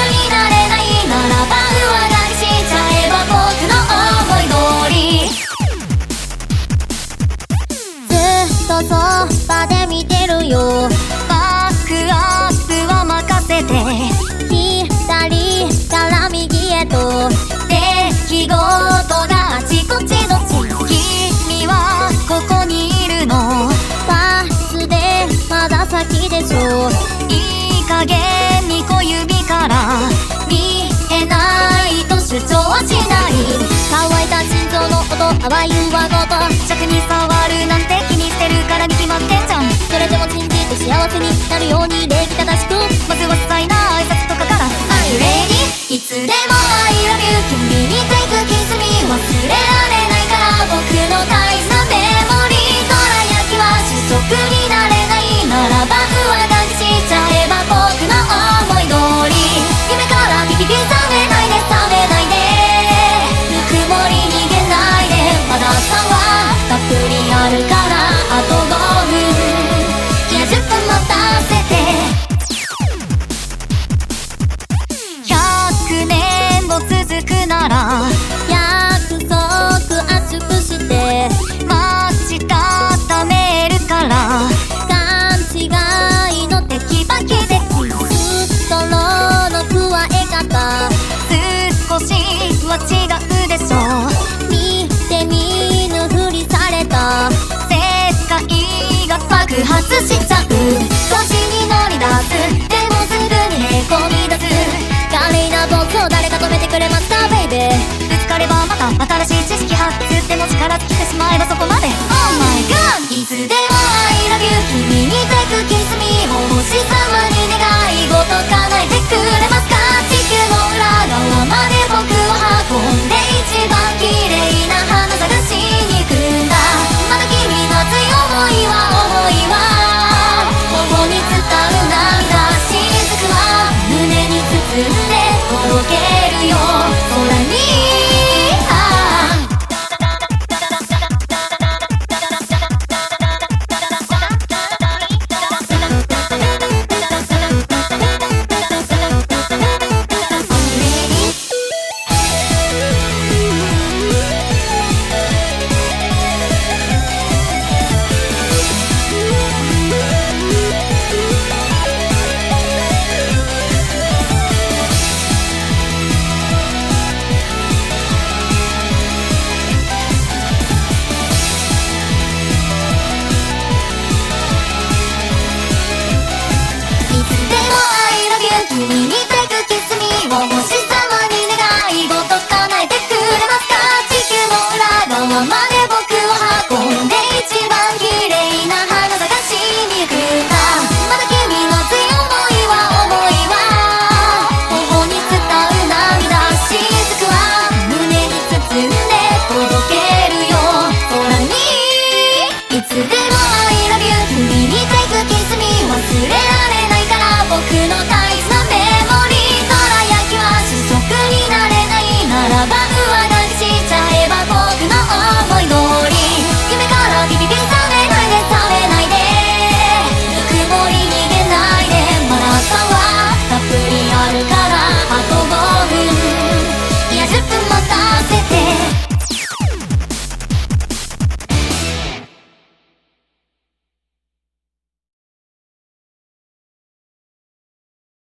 になれないならば上書きしちゃえば僕の思い通り。ずっとそばで見てるよ。バックアップは任せて、左から右へと出来事があちこちどっち。君はここにいるの。バスでまだ先でしょ。いい加減に小指から見えないと主張はしない。乾いた心臓の音、淡い上の音、尺に触るなんて気にしてるからに決まってんじゃん。それでも信じて幸せになるように礼儀正しく、まずは些細な挨拶とかから。Are you ready? いつでも I love you 君に take a kiss me 忘れられないから僕の大事なメモリー。どら焼きは主食になれないならば上書きしちゃえば僕の思い通り。夢からビビビ覚めないで覚めないで、ぬくもり逃げないで。まだ朝はたっぷりあるからあと5分、いや10分待たせて。100年も続くなら約束圧縮して待ち固めるから。勘違いのテキパキでストローの加え方少しは違うでしょ。見て見ぬふりされた世界が爆発しちゃう。調子に乗り出すでもすぐにへこみ出す。華麗な僕を誰か止めてくれますかベイベー。ぶつかればまた新しい知識発でも力尽きてしまえばそこ